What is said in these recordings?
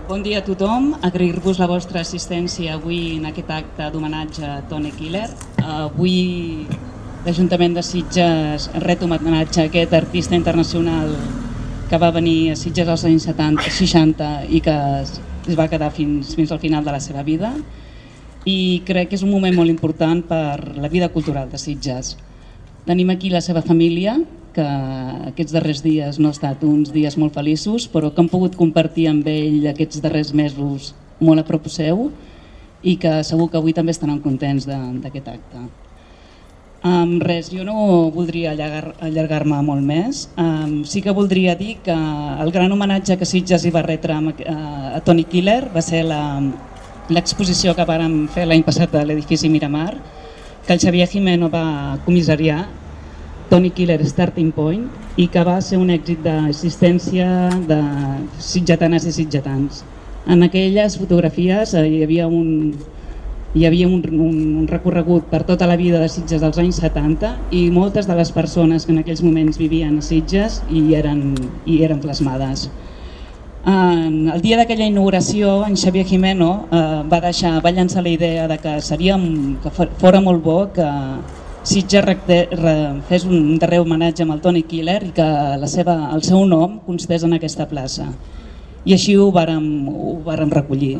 Bon dia a tothom, agrair-vos la vostra assistència avui en aquest acte d'homenatge a Toni Killer. Avui l'Ajuntament de Sitges ret homenatge a aquest artista internacional que va venir a Sitges als anys 60 i que es va quedar fins al final de la seva vida, i crec que és un moment molt important per la vida cultural de Sitges. Tenim aquí la seva família, que aquests darrers dies no ha estat uns dies molt feliços, però que han pogut compartir amb ell aquests darrers mesos molt a prop seu i que segur que avui també estaran contents d'aquest acte. Res, jo no voldria allargar-me molt més. Sí que voldria dir que el gran homenatge que Sitges hi va retre a Toni Killer va ser l'exposició que vàrem fer l'any passat a l'edifici Miramar, que el Xavier Jimeno va comissariar, Toni Killer Starting Point, i que va ser un èxit d'assistència de sitgetanes i sitgetans. En aquelles fotografies hi havia un recorregut per tota la vida de Sitges dels anys 70 i moltes de les persones que en aquells moments vivien a Sitges hi eren plasmades. El dia d'aquella inauguració, en Xavier Jimeno va llançar la idea de que fora molt bo que Sitges fes un darrer homenatge amb el Toni Killer i que el seu nom constés en aquesta plaça. I així ho vàrem recollir.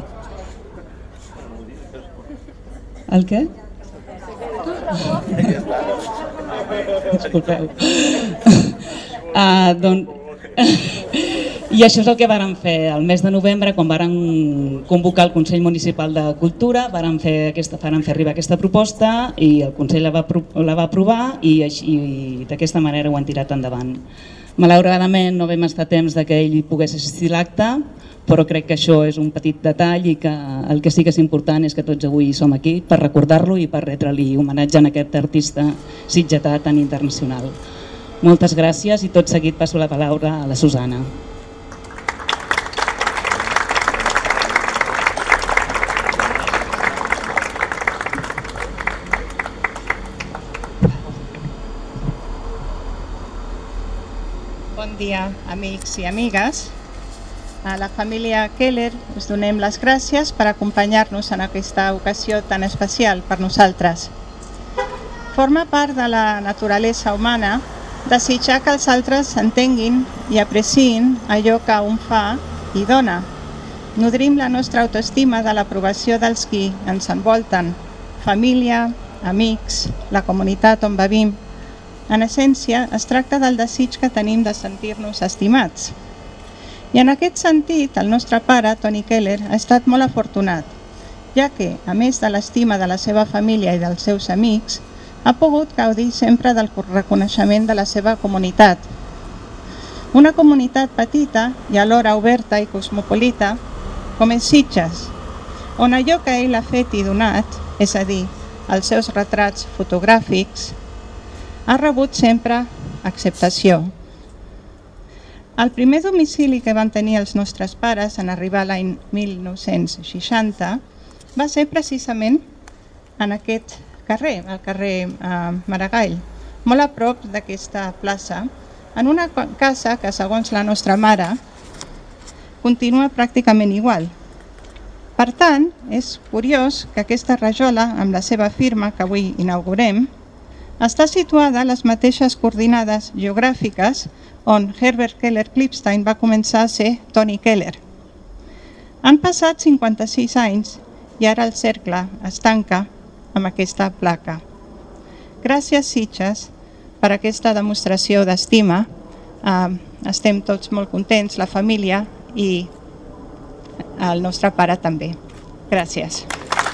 El què? Disculpeu. I això és el que vàrem fer el mes de novembre, quan vàrem convocar el Consell Municipal de Cultura, vàrem fer arribar aquesta proposta i el Consell la va aprovar i d'aquesta manera ho han tirat endavant. Malauradament no vam estar a temps que ell pogués assistir a l'acte, però crec que això és un petit detall i que el que sí que és important és que tots avui som aquí per recordar-lo i per retre-li homenatge a aquest artista sitgetà tan internacional. Moltes gràcies i tot seguit passo la paraula a la Susana. Bon dia, amics i amigues. A la família Keller us donem les gràcies per acompanyar-nos en aquesta ocasió tan especial per nosaltres. Forma part de la naturalesa humana desitjar que els altres entenguin i apreciïn allò que un fa i dona. Nodrim la nostra autoestima de l'aprovació dels qui ens envolten, família, amics, la comunitat on vivim. En essència, es tracta del desig que tenim de sentir-nos estimats. I en aquest sentit, el nostre pare, Toni Killer, ha estat molt afortunat, ja que, a més de l'estima de la seva família i dels seus amics, ha pogut gaudir sempre del reconeixement de la seva comunitat. Una comunitat petita i alhora oberta i cosmopolita, com és Sitges, on allò que ell ha fet i donat, és a dir, els seus retrats fotogràfics, ha rebut sempre acceptació. El primer domicili que van tenir els nostres pares en arribar l'any 1960 va ser precisament en aquest carrer, el carrer Maragall, molt a prop d'aquesta plaça, en una casa que, segons la nostra mare, continua pràcticament igual. Per tant, és curiós que aquesta rajola, amb la seva firma que avui inaugurem, està situada a les mateixes coordinades geogràfiques on Herbert Keller Klipstein va començar a ser Toni Killer. Han passat 56 anys i ara el cercle es tanca amb aquesta placa. Gràcies, Sitges, per aquesta demostració d'estima. Estem tots molt contents, la família i el nostre pare també. Gràcies.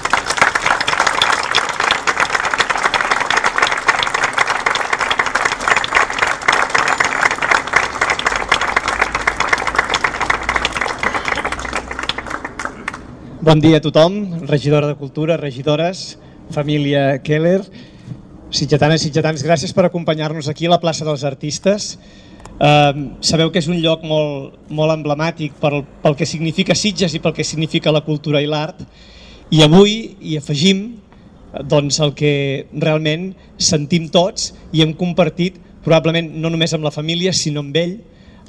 Bon dia a tothom, regidora de Cultura, regidores, família Keller, sitgetanes i sitgetans, gràcies per acompanyar-nos aquí a la plaça dels Artistes. Sabeu que és un lloc molt emblemàtic pel que significa Sitges i pel que significa la cultura i l'art, i avui hi afegim el que realment sentim tots i hem compartit probablement no només amb la família sinó amb ell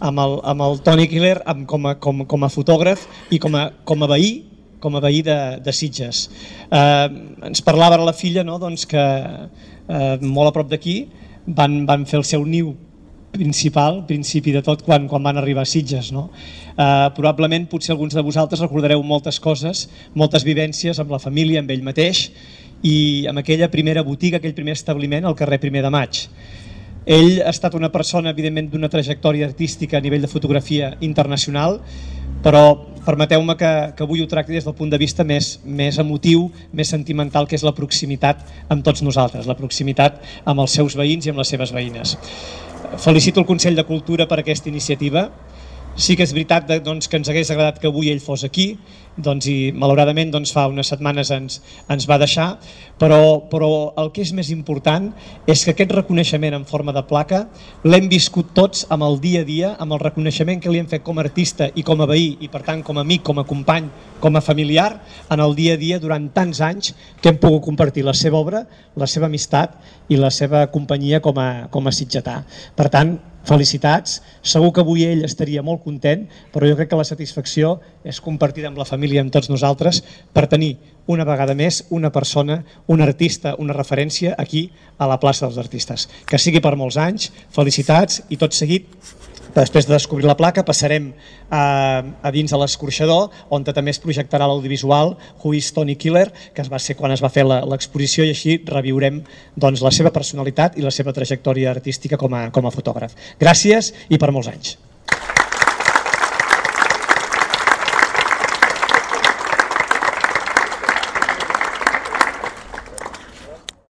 amb el Toni Killer com a fotògraf i com a veí de Sitges. Ens parlava la filla que molt a prop d'aquí van fer el seu niu principi de tot quan van arribar a Sitges. Probablement potser alguns de vosaltres recordareu moltes coses, moltes vivències amb la família, amb ell mateix i amb aquella primera botiga, aquell primer establiment al carrer 1 de Maig. Ell ha estat una persona evidentment d'una trajectòria artística a nivell de fotografia internacional, però permeteu-me que avui ho tracti des del punt de vista més emotiu, més sentimental, que és la proximitat amb tots nosaltres, la proximitat amb els seus veïns i amb les seves veïnes. Felicito el Consell de Cultura per aquesta iniciativa. Sí que és veritat que ens hagués agradat que avui ell fos aquí i malauradament fa unes setmanes ens va deixar, però el que és més important és que aquest reconeixement en forma de placa l'hem viscut tots amb el dia a dia, amb el reconeixement que li hem fet com a artista i com a veí i per tant com a amic, com a company, com a familiar en el dia a dia durant tants anys que hem pogut compartir la seva obra, la seva amistat i la seva companyia com a sitgetà. Per tant, felicitats, segur que avui ell estaria molt content, però jo crec que la satisfacció és compartida amb la família i amb tots nosaltres per tenir una vegada més una persona, un artista, una referència aquí a la plaça dels Artistes. Que sigui per molts anys, felicitats i tot seguit, després de descobrir la placa, passarem a dins de l'escorxador, on també es projectarà l'audiovisual Who is Toni Killer, que va ser quan es va fer l'exposició, i així reviurem la seva personalitat i la seva trajectòria artística com a fotògraf. Gràcies i per molts anys.